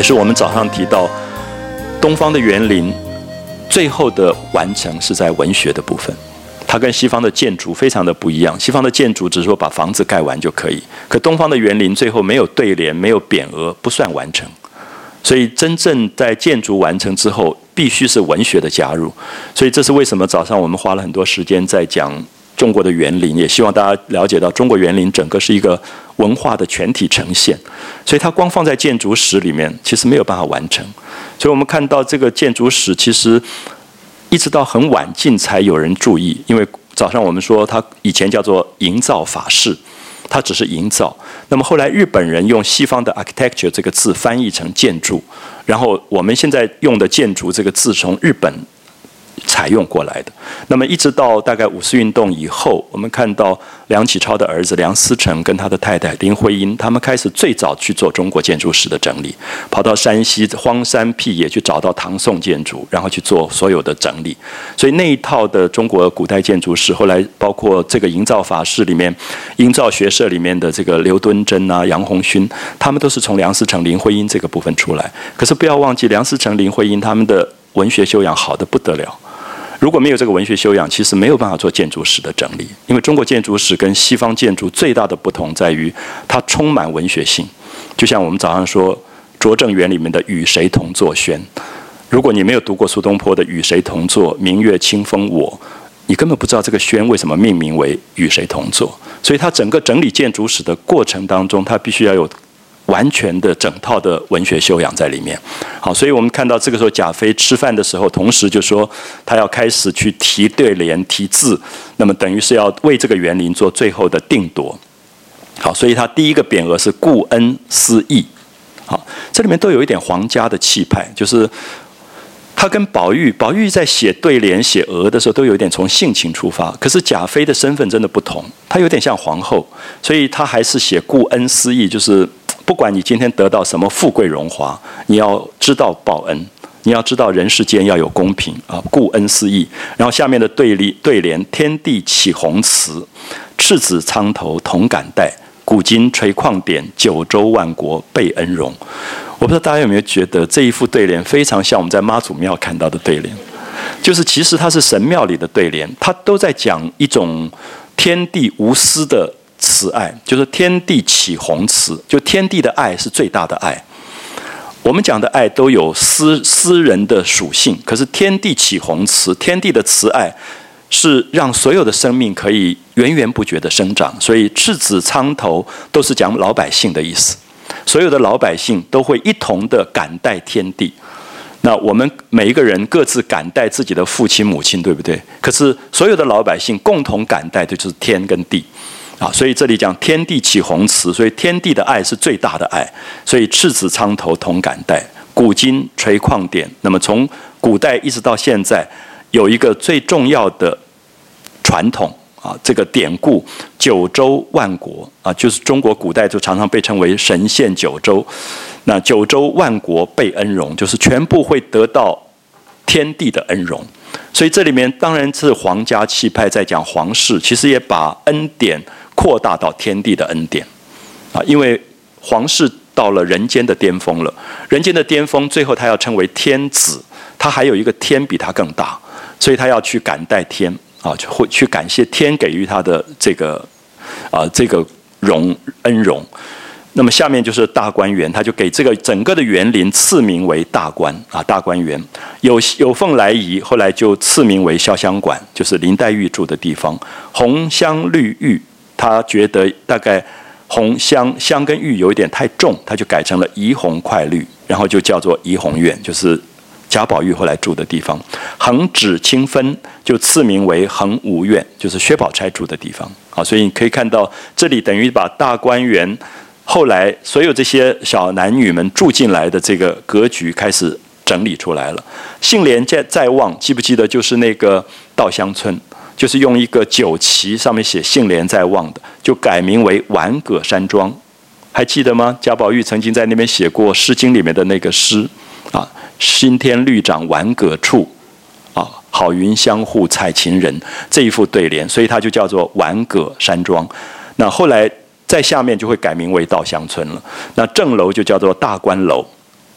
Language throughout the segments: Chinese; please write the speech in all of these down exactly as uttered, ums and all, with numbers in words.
是我们早上提到东方的园林最后的完成是在文学的部分，它跟西方的建筑非常的不一样。西方的建筑只是说把房子盖完就可以，可东方的园林最后没有对联，没有匾额，不算完成。所以真正在建筑完成之后，必须是文学的加入。所以这是为什么早上我们花了很多时间在讲中国的园林，也希望大家了解到中国园林整个是一个文化的全体呈现。所以它光放在建筑史里面，其实没有办法完成。所以我们看到这个建筑史，其实一直到很晚近才有人注意，因为早上我们说它以前叫做营造法式，它只是营造。那么后来日本人用西方的 architecture 这个字翻译成建筑，然后我们现在用的建筑这个字从日本采用过来的。那么一直到大概五四运动以后，我们看到梁启超的儿子梁思成跟他的太太林徽因，他们开始最早去做中国建筑史的整理，跑到山西荒山僻野去找到唐宋建筑，然后去做所有的整理。所以那一套的中国古代建筑史，后来包括这个营造法式里面，营造学社里面的这个刘敦桢啊、杨鸿勋，他们都是从梁思成、林徽因这个部分出来。可是不要忘记，梁思成、林徽因他们的文学修养好得不得了。如果没有这个文学修养，其实没有办法做建筑史的整理。因为中国建筑史跟西方建筑最大的不同在于，它充满文学性。就像我们早上说拙政园里面的《与谁同坐轩》，如果你没有读过苏东坡的《与谁同坐》，明月清风我，你根本不知道这个轩为什么命名为与谁同坐。所以它整个整理建筑史的过程当中，它必须要有完全的整套的文学修养在里面。好，所以我们看到这个时候贾妃吃饭的时候，同时就说他要开始去提对联、提字，那么等于是要为这个园林做最后的定夺。好，所以他第一个匾额是顾恩思义。好，这里面都有一点皇家的气派，就是他跟宝玉，宝玉在写对联、写额的时候，都有一点从性情出发。可是贾妃的身份真的不同，她有点像皇后，所以她还是写顾恩思义，就是不管你今天得到什么富贵荣华，你要知道报恩，你要知道人世间要有公平啊，顾恩思义。然后下面的对立对联：天地起宏慈，赤子苍头同感戴，古今垂旷典，九州万国备恩荣。我不知道大家有没有觉得这一副对联非常像我们在妈祖庙看到的对联，就是其实它是神庙里的对联，它都在讲一种天地无私的慈爱，就是天地起宏慈，就天地的爱是最大的爱。我们讲的爱都有私私人的属性，可是天地起宏慈，天地的慈爱是让所有的生命可以源源不绝的生长。所以赤子苍头都是讲老百姓的意思，所有的老百姓都会一同的感戴天地。那我们每一个人各自感戴自己的父亲母亲，对不对？可是所有的老百姓共同感戴的就是天跟地啊，所以这里讲天地起宏慈，所以天地的爱是最大的爱，所以赤子苍头同感戴，古今垂旷典。那么从古代一直到现在，有一个最重要的传统啊，这个典故九州万国啊，就是中国古代就常常被称为神仙九州。那九州万国备恩荣，就是全部会得到天地的恩荣。所以这里面当然是皇家气派在讲皇室，其实也把恩典扩大到天地的恩典啊，因为皇室到了人间的巅峰了，人间的巅峰最后他要称为天子，他还有一个天比他更大，所以他要去感戴天啊，去去感谢天给予他的这个啊这个荣恩荣。那么下面就是大观园，他就给这个整个的园林赐名为大观啊，大观园。有有凤来仪，后来就赐名为潇湘馆，就是林黛玉住的地方。红香绿玉，他觉得大概红香香跟玉有一点太重，他就改成了怡红快绿，然后就叫做怡红院，就是贾宝玉后来住的地方。横指清分就赐名为横无院，就是薛宝钗住的地方啊。所以你可以看到，这里等于把大观园后来所有这些小男女们住进来的这个格局开始整理出来了。杏帘在在望，记不记得就是那个稻香村，就是用一个酒旗上面写杏帘在望的，就改名为玩葛山庄，还记得吗？贾宝玉曾经在那边写过《诗经》里面的那个诗啊，新天绿长玩葛处啊，好云相互采芹人，这一副对联，所以它就叫做玩葛山庄。那后来在下面就会改名为稻香村了。那正楼就叫做大观楼，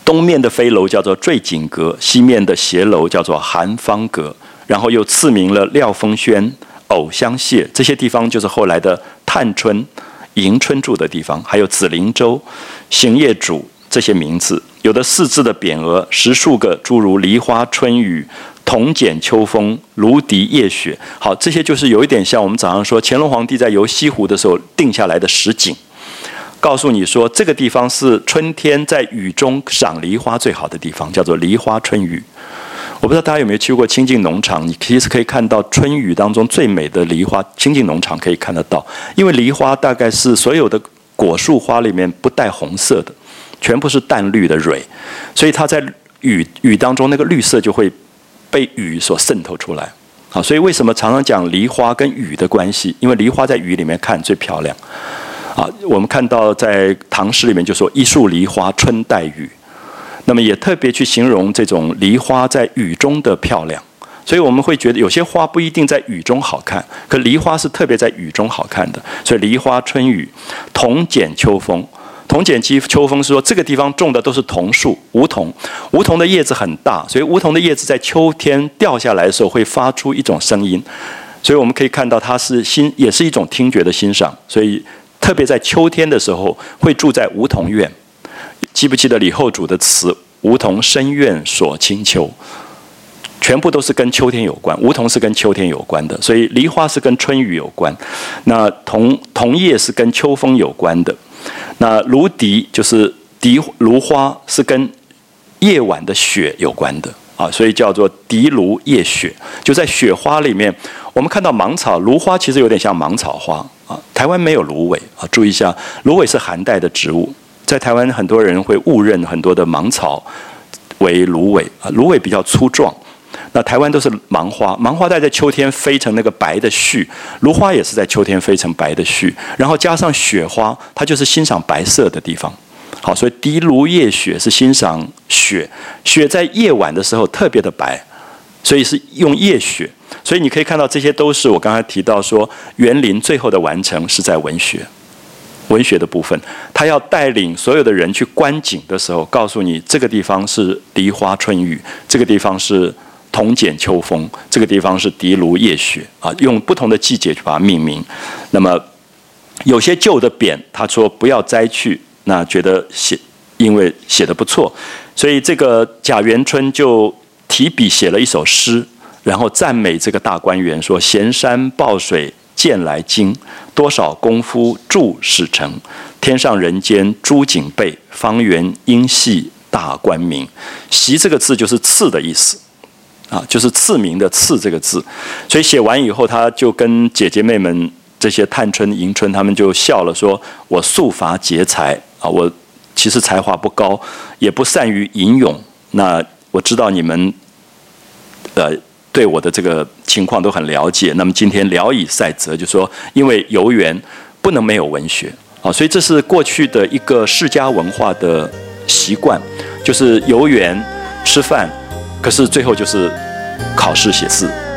东面的飞楼叫做坠锦阁，西面的斜楼叫做寒芳阁，然后又赐名了廖峰轩、藕香榭，这些地方就是后来的探春、迎春住的地方，还有紫灵洲、行业主这些名字。有的四字的匾额，十数个，诸如梨花春雨、铜剪秋风、芦笛夜雪。好，这些就是有一点像我们早上说乾隆皇帝在游西湖的时候定下来的实景，告诉你说这个地方是春天在雨中赏梨花最好的地方，叫做梨花春雨。我不知道大家有没有去过清境农场，你其实可以看到春雨当中最美的梨花，清境农场可以看得到，因为梨花大概是所有的果树花里面不带红色的，全部是淡绿的蕊，所以它在雨雨当中那个绿色就会被雨所渗透出来。好，所以为什么常常讲梨花跟雨的关系？因为梨花在雨里面看最漂亮。啊，我们看到在唐诗里面就说一树梨花春带雨，那么也特别去形容这种梨花在雨中的漂亮。所以我们会觉得有些花不一定在雨中好看，可梨花是特别在雨中好看的。所以梨花春雨，铜剪秋风。铜剪秋风是说这个地方种的都是桐树，梧桐，梧桐的叶子很大，所以梧桐的叶子在秋天掉下来的时候会发出一种声音，所以我们可以看到它是欣，也是一种听觉的欣赏。所以特别在秋天的时候会住在梧桐院。记不记得李后主的词“梧桐深院锁清秋”？全部都是跟秋天有关，梧桐是跟秋天有关的，所以梨花是跟春雨有关，那桐桐叶是跟秋风有关的，那芦笛就是笛芦花是跟夜晚的雪有关的啊，所以叫做笛芦夜雪。就在雪花里面，我们看到芒草，芦花其实有点像芒草花啊。台湾没有芦苇啊，注意一下，芦苇是寒带的植物，在台湾很多人会误认很多的芒草为芦苇啊，芦苇比较粗壮。那台湾都是芒花，芒花带在秋天飞成那个白的絮，芦花也是在秋天飞成白的絮，然后加上雪花，它就是欣赏白色的地方。好，所以笛芦夜雪是欣赏雪，雪在夜晚的时候特别的白，所以是用夜雪。所以你可以看到，这些都是我刚才提到说，园林最后的完成是在文学。文学的部分，他要带领所有的人去观景的时候，告诉你这个地方是梨花春雨，这个地方是铜剪秋风，这个地方是笛芦夜雪啊，用不同的季节去把它命名。那么有些旧的匾，他说不要摘去，那觉得写因为写得不错，所以这个贾元春就提笔写了一首诗，然后赞美这个大观园，说闲山抱水渐来惊，多少功夫著始成，天上人间诸景备，方圆音系大观明。习这个字就是赐的意思啊，就是赐名的赐这个字。所以写完以后，他就跟姐姐妹们这些探春、迎春他们就笑了，说我素乏节才啊，我其实才华不高，也不善于吟咏。那我知道你们呃对我的这个情况都很了解，那么今天聊以赛责，就说因为游园不能没有文学啊，所以这是过去的一个世家文化的习惯，就是游园吃饭，可是最后就是考试写字。